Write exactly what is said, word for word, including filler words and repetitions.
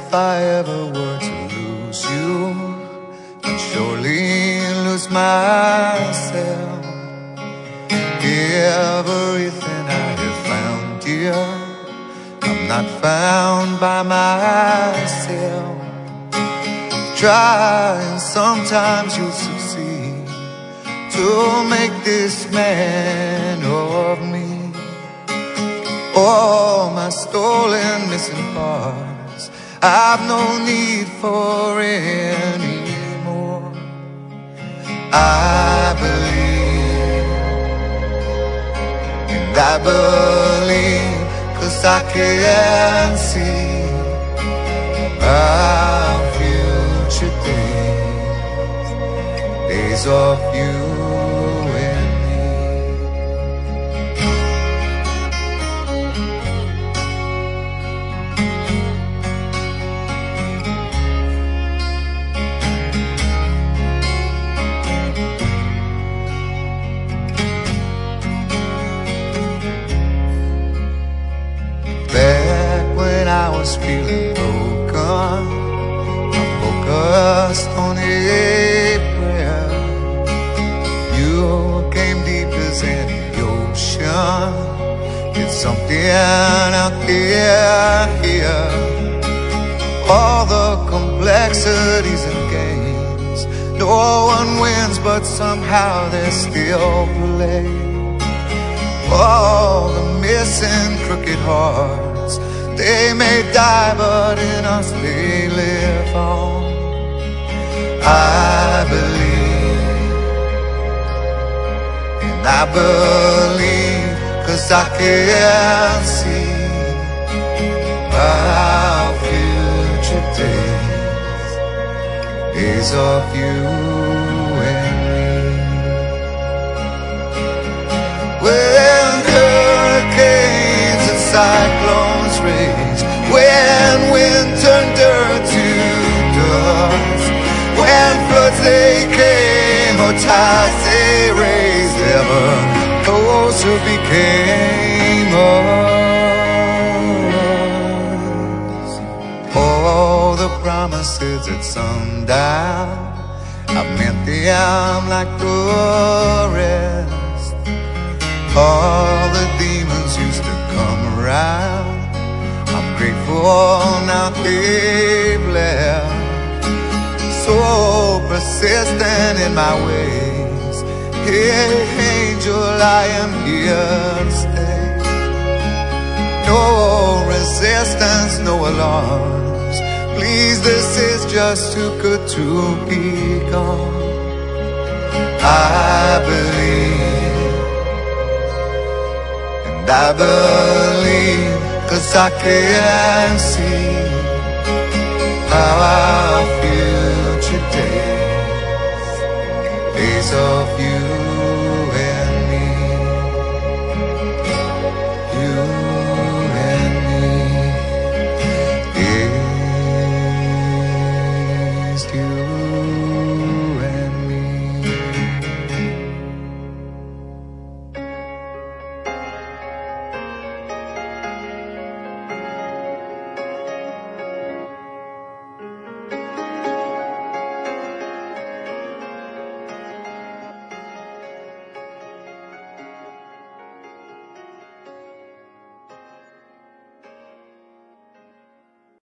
if I ever were to lose you, I'd surely lose myself. Everything I have found here, I'm not found by myself. Try and sometimes you'll succeed to make this man of me. All my stolen missing parts, I've no need for anymore. I believe, and I believe, 'cause I can see our future days, days of you and me. Back when I was feeling broken, I focused on a prayer. You came deep as any ocean. It's something out there here. All the complexities and games, no one wins, but somehow they still play. All the missing crooked hearts, they may die, but in us they live on. I believe, and I believe, 'cause I can see our future days, days of you and me. When hurricanes and cyclones rage, when wind turned dirt to dust, when floods they came or tides they raised, ever closer became us. All the promises at sundown, I meant them like the rest. All the demons used to come around, I'm grateful now they've left. So persistent in my ways, hey angel, I am here to stay. No resistance, no alarms, please, this is just too good to be gone. I believe, and I believe, 'cause I can see our future days, days of you.